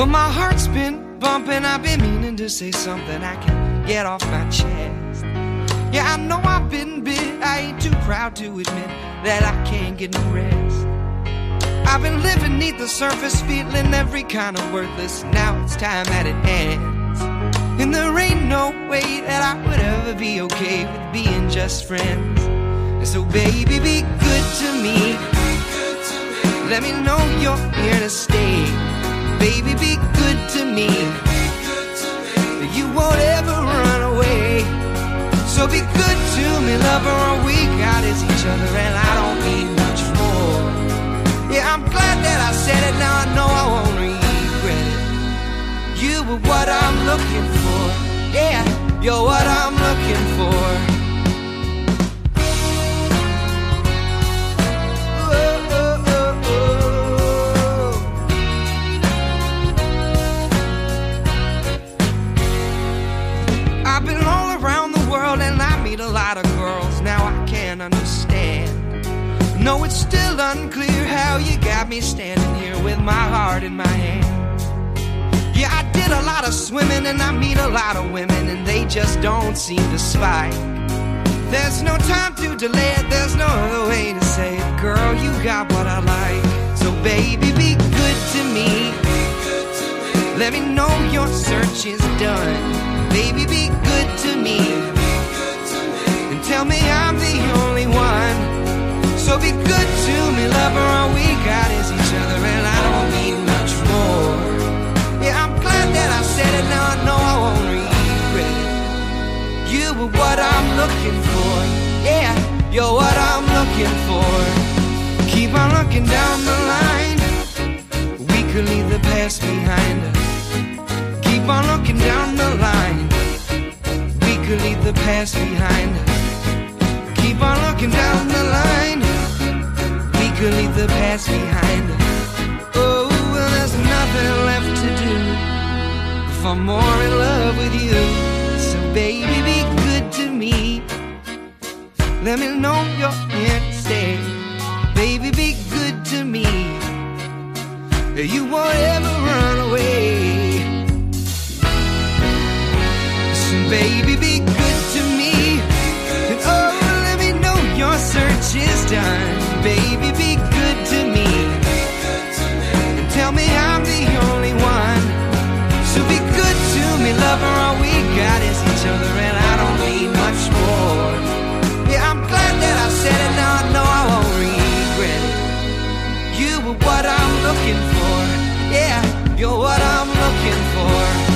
But my heart's been bumping, I've been meaning to say something I can get off my chest. Yeah, I know I've been bit, I ain't too proud to admit that I can't get no rest. I've been living neath the surface, feeling every kind of worthless. Now it's time that it ends. And there ain't no way that I would ever be okay with being just friends. And so baby, be good to me. Let me know you're here to stay. Baby, be good to me. You won't ever run away. So be good to me, lover. All we got is each other, and I don't need much more. Yeah, I'm glad that I said it. Now I know I won't regret it. You were what I'm looking for. Yeah, you're what I'm looking for. A lot of girls, now I can't understand. No, it's still unclear how you got me standing here with my heart in my hand. Yeah, I did a lot of swimming and I meet a lot of women, and they just don't seem to spike. There's no time to delay it, there's no other way to say it. Girl, you got what I like. So baby, be good to me. Let me know your search is done. Baby, be good to me. Tell me I'm the only one. So be good to me, lover. All we got is each other, and I don't need much more. Yeah, I'm glad that I said it. Now I know I won't regret it. You were what I'm looking for. Yeah, you're what I'm looking for. Keep on looking down the line. We could leave the past behind us. Keep on looking down the line. We could leave the past behind us. Keep on looking down the line. We could leave the past behind us. Oh, well, there's nothing left to do if I'm more in love with you. So baby, be good to me. Let me know you're here to stay. Baby, be good to me. You won't ever run away. So baby, be good to me. And oh, your search is done. Baby, be good to me. And tell me I'm the only one. So be good to me, lover. All we got is each other, and I don't need much more. Yeah, I'm glad that I said it. Now I know I won't regret it. You were what I'm looking for. Yeah, you're what I'm looking for.